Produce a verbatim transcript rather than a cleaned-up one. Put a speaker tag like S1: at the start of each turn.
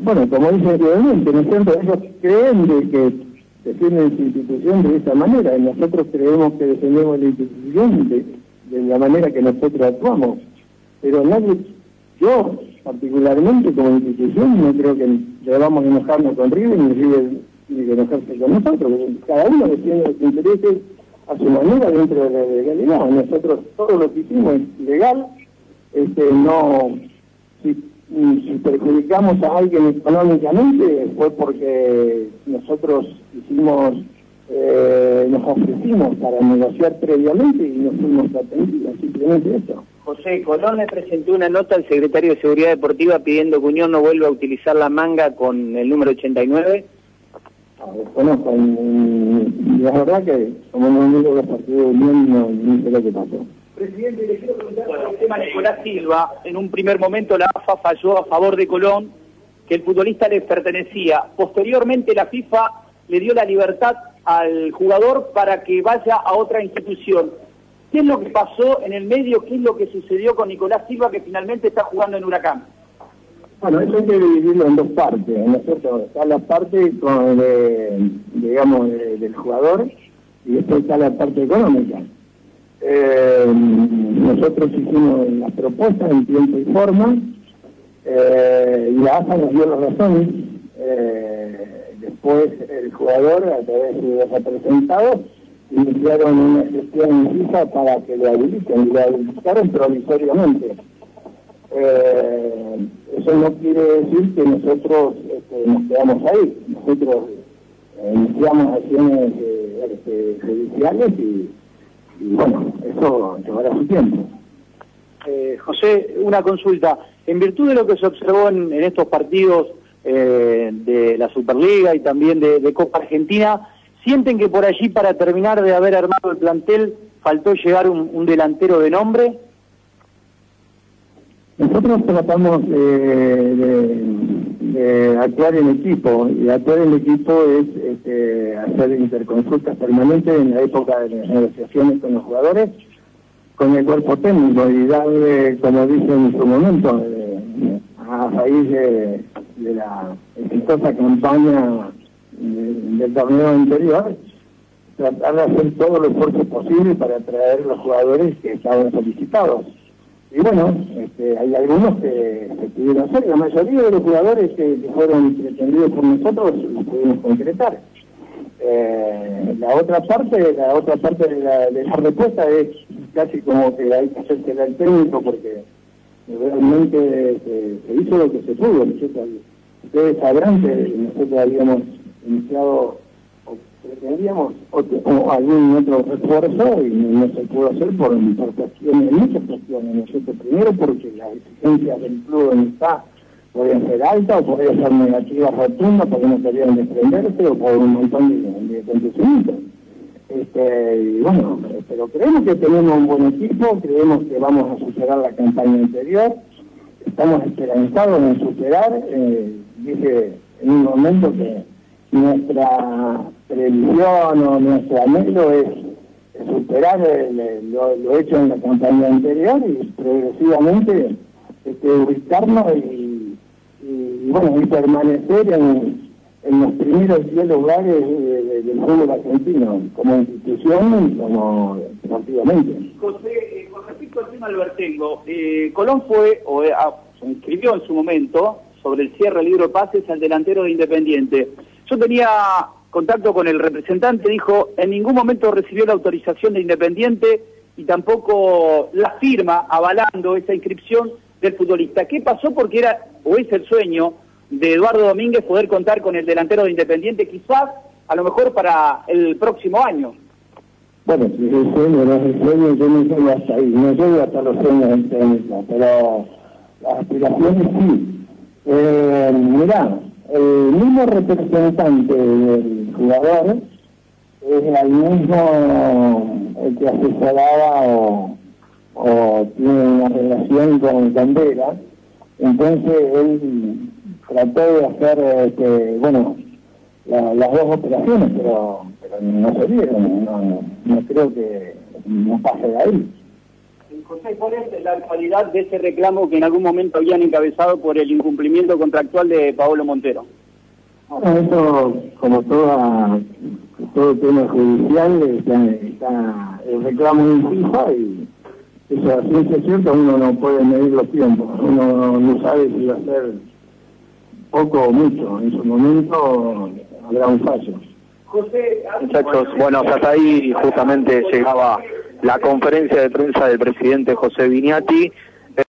S1: bueno, como dije anteriormente, ¿no es cierto? Ellos creen de que defienden su institución de esa manera, y nosotros creemos que defendemos la institución de, de la manera que nosotros actuamos. Pero nadie, yo particularmente como institución, no creo que debamos enojarnos con River, ni River ni que enojarse con nosotros. Cada uno defiende los intereses a su manera dentro de la legalidad. Nosotros todo lo que hicimos es legal, este, no... Si, si perjudicamos a alguien económicamente fue porque nosotros hicimos, eh, nos ofrecimos para negociar previamente y nos fuimos atendidos, simplemente eso.
S2: José, Colón le presentó una nota al secretario de Seguridad Deportiva pidiendo que Unión no vuelva a utilizar la manga con el número ochenta y nueve.
S1: No, desconozco, y la verdad que como no miro los partidos de Unión, no, no sé lo que pasó.
S2: Presidente, le quiero preguntar por el tema Nicolás Silva. En un primer momento la A F A falló a favor de Colón, que el futbolista le pertenecía. Posteriormente la FIFA le dio la libertad al jugador para que vaya a otra institución. ¿Qué es lo que pasó en el medio? ¿Qué es lo que sucedió con Nicolás Silva, que finalmente está jugando en Huracán?
S1: Bueno, eso hay que dividirlo en dos partes. Nosotros está la parte con, de, digamos, de, del jugador, y después está la parte económica. Eh, nosotros hicimos las propuestas en tiempo y forma, eh, y la A F A nos dio las razones. Eh, después el jugador, a través de los representados, iniciaron una gestión en FIFA para que lo habiliten, y lo habilitaron provisoriamente. Eh, eso no quiere decir que nosotros este, nos quedamos ahí. Nosotros eh, iniciamos acciones eh, este, judiciales y Y bueno, eso llevará su tiempo.
S2: Eh, José, una consulta. En virtud de lo que se observó en, en estos partidos eh, de la Superliga y también de, de Copa Argentina, ¿sienten que por allí, para terminar de haber armado el plantel, faltó llegar un, un delantero de nombre?
S1: Nosotros tratamos eh, de, de actuar en equipo, y actuar en equipo es este, hacer interconsultas permanentes en la época de las negociaciones con los jugadores, con el cuerpo técnico, y darle, como dije en su momento, eh, a raíz de, de la exitosa campaña de, del torneo anterior, tratar de hacer todo el esfuerzo posible para atraer los jugadores que estaban solicitados. Y bueno, este, hay algunos que se pudieron hacer, la mayoría de los jugadores que, que fueron pretendidos por nosotros los pudimos concretar. Eh, la otra parte, la otra parte de la, de la respuesta es casi como que hay que hacerse al técnico, porque realmente se, se hizo lo que se pudo. Nosotros, ustedes sabrán que nosotros habíamos iniciado o pretendíamos otro, o algún otro refuerzo y no, no se pudo hacer por, por cuestiones, muchas cuestiones. Nosotros primero porque las exigencias del club donde está podían ser altas o podían ser negativas rotundas porque no querían desprenderse o por un montón de, de acontecimientos. Este, y bueno, pero creemos que tenemos un buen equipo, creemos que vamos a superar la campaña anterior, estamos esperanzados en superar. Eh, dije en un momento que nuestra previsión o nuestro anhelo es, es superar el, el, lo, lo hecho en la campaña anterior y progresivamente este, ubicarnos y, y, bueno, y permanecer en, en los primeros diez lugares de, de, del fútbol argentino, como institución y como deportivamente.
S2: José, eh, con respecto al tema del Bertengo, eh, Colón fue, o eh, se inscribió en su momento, sobre el cierre del libro de pases al delantero de Independiente. Yo tenía contacto con el representante, dijo, en ningún momento recibió la autorización de Independiente y tampoco la firma avalando esa inscripción del futbolista. ¿Qué pasó? Porque era, o es el sueño de Eduardo Domínguez poder contar con el delantero de Independiente, quizás, a lo mejor para el próximo año.
S1: Bueno, si es el sueño, no es el sueño, yo no llego hasta ahí, no llego hasta los sueños del técnico, pero las aspiraciones sí. Eh, mirá, el mismo representante del jugador es el mismo el que asesoraba o, o tiene una relación con Candela, entonces él trató de hacer, este, bueno, la, las dos operaciones, pero, pero no se dieron, no, no, no creo que no pase de ahí.
S2: José, ¿cuál es la actualidad de ese reclamo que en algún momento habían encabezado por el incumplimiento contractual de Paolo Montero?
S1: Bueno, esto, como toda, todo tema judicial, está, está el reclamo en FIFA y eso, a ciencia cierta, uno no puede medir los tiempos, uno no sabe si va a ser poco o mucho, en su momento habrá un fallo.
S2: José,
S3: muchachos, bueno, hasta ahí justamente llegaba la conferencia de prensa del presidente José Viñati.